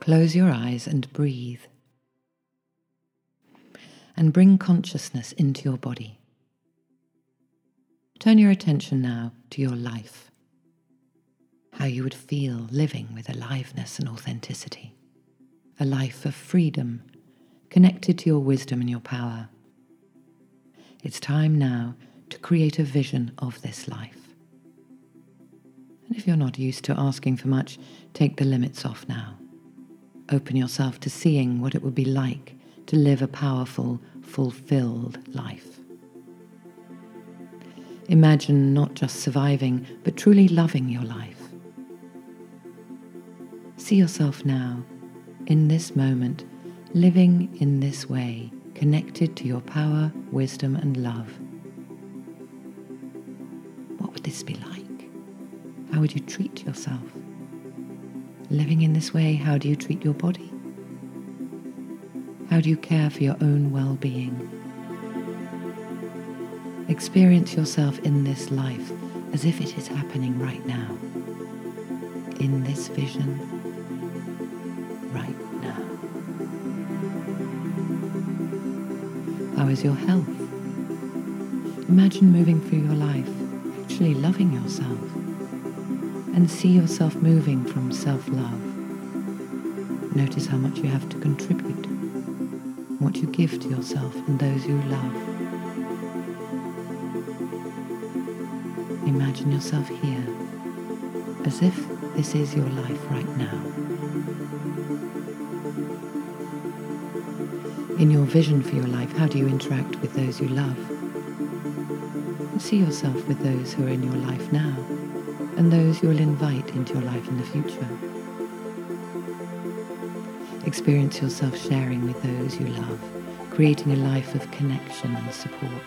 Close your eyes and breathe. And bring consciousness into your body. Turn your attention now to your life. How you would feel living with aliveness and authenticity. A life of freedom, connected to your wisdom and your power. It's time now to create a vision of this life. And if you're not used to asking for much, take the limits off now. Open yourself to seeing what it would be like to live a powerful, fulfilled life. Imagine not just surviving, but truly loving your life. See yourself now, in this moment, living in this way, connected to your power, wisdom, and love. What would this be like? How would you treat yourself? Living in this way, how do you treat your body? How do you care for your own well-being? Experience yourself in this life as if it is happening right now. In this vision, right now. How is your health? Imagine moving through your life, actually loving yourself, and see yourself moving from self-love. Notice how much you have to contribute, what you give to yourself and those you love. Imagine yourself here, as if this is your life right now. In your vision for your life, how do you interact with those you love? See yourself with those who are in your life now, and those you will invite into your life in the future. Experience yourself sharing with those you love, creating a life of connection and support.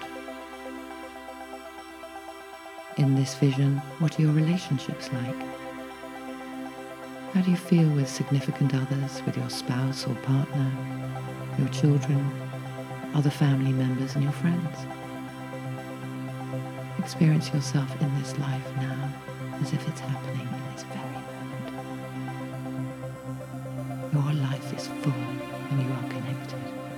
In this vision, what are your relationships like? How do you feel with significant others, with your spouse or partner, your children, other family members and your friends? Experience yourself in this life now, as if it's happening in this very moment. Your life is full and you are connected.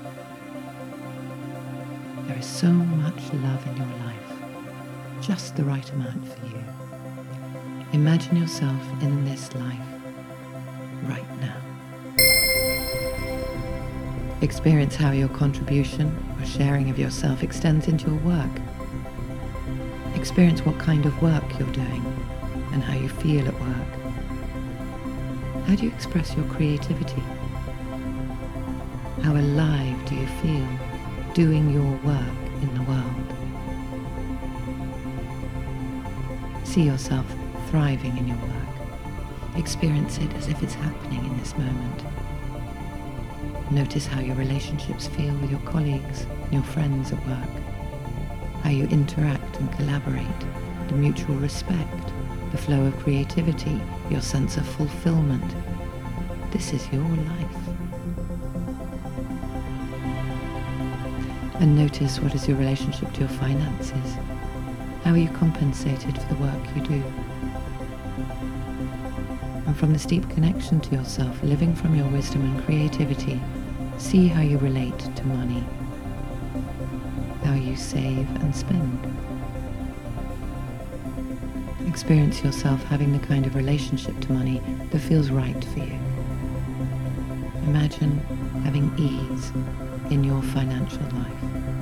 There is so much love in your life, just the right amount for you. Imagine yourself in this life right now. Experience how your contribution or sharing of yourself extends into your work. Experience what kind of work you're doing and how you feel at work. How do you express your creativity? How alive do you feel doing your work in the world? See yourself thriving in your work. Experience it as if it's happening in this moment. Notice how your relationships feel with your colleagues and your friends at work. How you interact and collaborate, the mutual respect, the flow of creativity, your sense of fulfillment. This is your life. And notice what is your relationship to your finances. How are you compensated for the work you do? And from this deep connection to yourself, living from your wisdom and creativity, see how you relate to money, how you save and spend. Experience yourself having the kind of relationship to money that feels right for you. Imagine having ease in your financial life.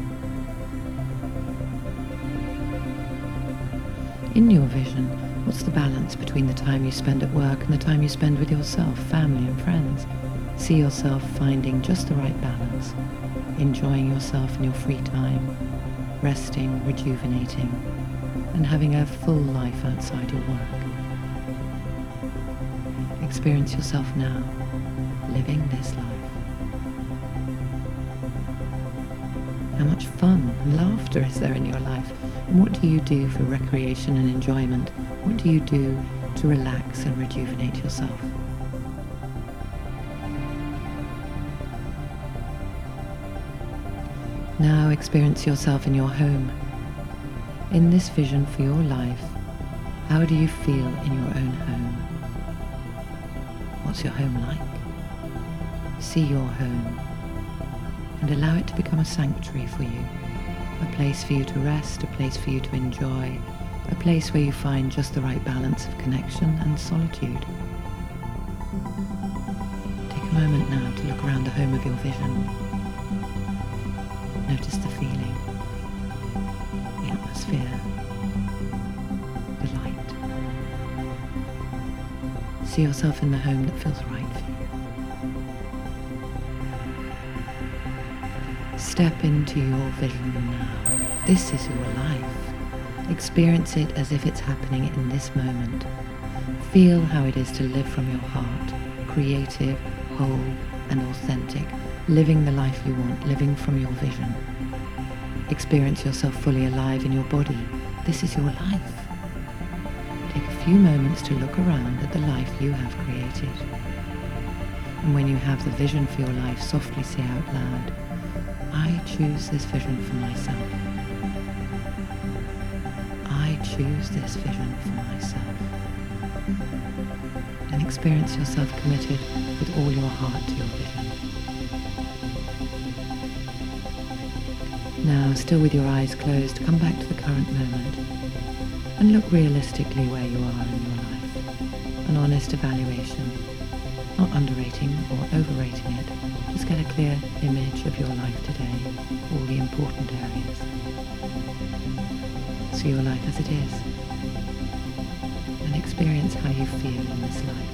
In your vision, what's the balance between the time you spend at work and the time you spend with yourself, family and friends? See yourself finding just the right balance, enjoying yourself in your free time, resting, rejuvenating, and having a full life outside your work. Experience yourself now, living this life. How much fun and laughter is there in your life? And what do you do for recreation and enjoyment? What do you do to relax and rejuvenate yourself? Now experience yourself in your home. In this vision for your life, how do you feel in your own home? What's your home like? See your home and allow it to become a sanctuary for you, a place for you to rest, a place for you to enjoy, a place where you find just the right balance of connection and solitude. Take a moment now to look around the home of your vision. Notice the feeling, the atmosphere, the light. See yourself in the home that feels right for you. Step into your vision now. This is your life. Experience it as if it's happening in this moment. Feel how it is to live from your heart, creative, whole, and authentic, living the life you want, living from your vision. Experience yourself fully alive in your body. This is your life. Take a few moments to look around at the life you have created. And when you have the vision for your life, softly say out loud, I choose this vision for myself. I choose this vision for myself. And experience yourself committed with all your heart to your vision. Now, still with your eyes closed, come back to the current moment and look realistically where you are in your life. An honest evaluation, not underrating or overrating it. Just get a clear image of your life today, all the important areas. See your life as it is, and experience how you feel in this life.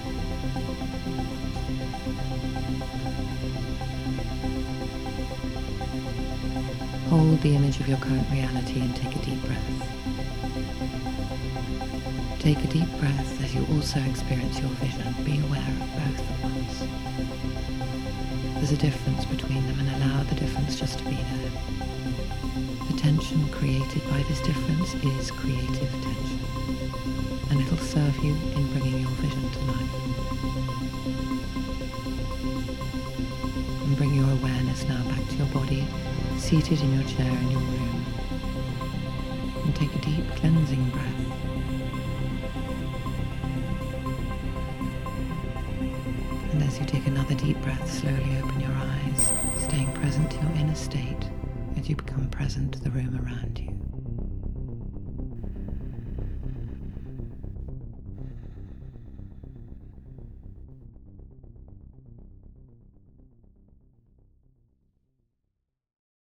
Hold the image of your current reality and take a deep breath. Take a deep breath as you also experience your vision. Be aware of both at once. There's a difference between them, and allow the difference just to be there. The tension created by this difference is creative tension, and it'll serve you in bringing your vision to life. And bring your awareness now back to your body, seated in your chair in your room. And take a deep cleansing breath. And as you take another deep breath, slowly open your eyes, staying present to your inner state as you become present to the room around you.